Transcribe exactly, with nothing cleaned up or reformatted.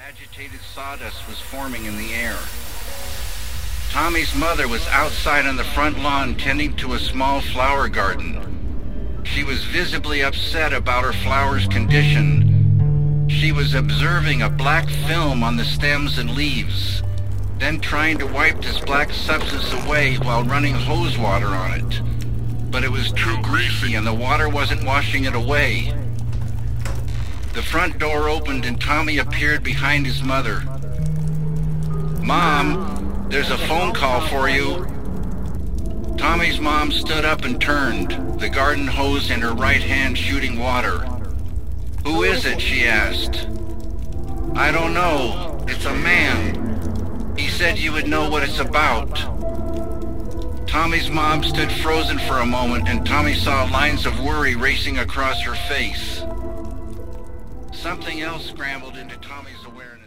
Agitated sawdust was forming in the air. Tommy's mother was outside on the front lawn tending to a small flower garden. She was visibly upset about her flower's condition. She was observing a black film on the stems and leaves, then trying to wipe this black substance away while running hose water on it. But it was too greasy and the water wasn't washing it away. The front door opened and Tommy appeared behind his mother. "Mom, there's a phone call for you." Tommy's mom stood up and turned, the garden hose in her right hand shooting water. "Who is it?" she asked. "I don't know. It's a man. He said you would know what it's about." Tommy's mom stood frozen for a moment and Tommy saw lines of worry racing across her face. Something else scrambled into Tommy's awareness.